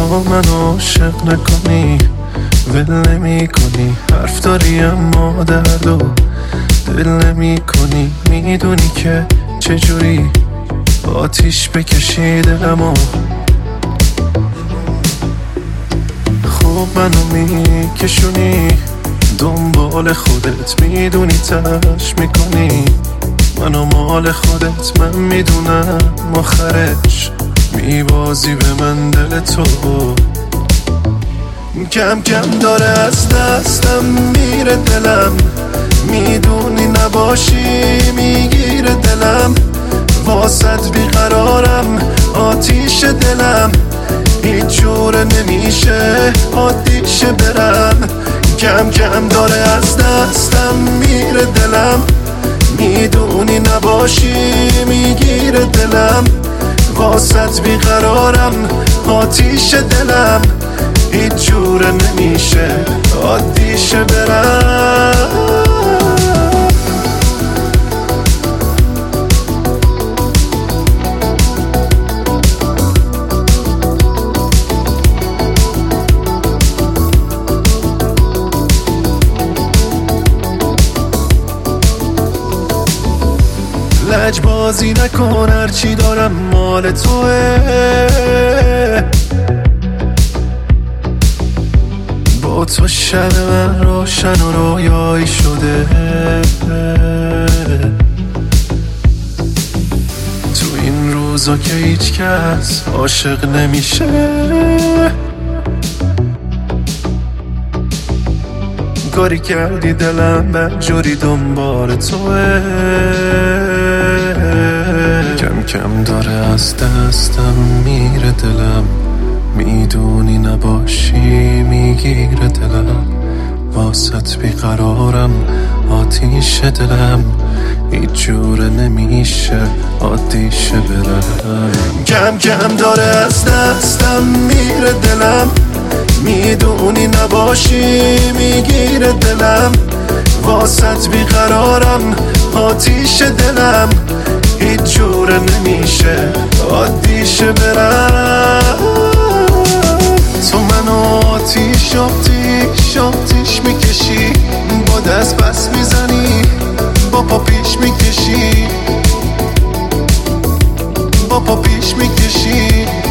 تا منو عاشق نکنی ول نمی کنی، حرف داری اما دردو دل نمی کنی. میدونی که چجوری آتیش بکشی دلمو، خوب منو میکشونی دنبال خودت، میدونی تلاش میکنی منو مال خودت. من میدونم آخرش میبازی به من دل تو، کم کم داره از دستم میره دلم، میدونی نباشی میگیره دلم، واسط بیقرارم آتیش دلم، هیچ جور نمیشه عادیشه برم. کم کم داره از دستم میره دلم، میدونی نباشی میگیره دلم، واسط بیقرارم آتیش دلم، هیچ جور نمیشه عادیشه برم. لجبازی نکن، هرچی دارم مال توه، با تو شب من روشن و رویایی شده، تو این روزا که هیچ کس عاشق نمیشه، کاری کردی دلم بدجوری دنبال توه، کم کم داره از دستم میره دلم، میدونی نباشی میگیره دلم، واسط بیقرارم آتیش دلم، هیچ جوره نمیشه عادیشه برم. کم کم داره از دستم میره دلم، میدونی نباشی میگیره دلم، واسط بیقرارم آتیش دلم، هیچ جوره نمیشه عادیشه برم. تو منو آتیش میکشی، با دست بس میزنی با پا پیش میکشی، با پا پیش میکشی.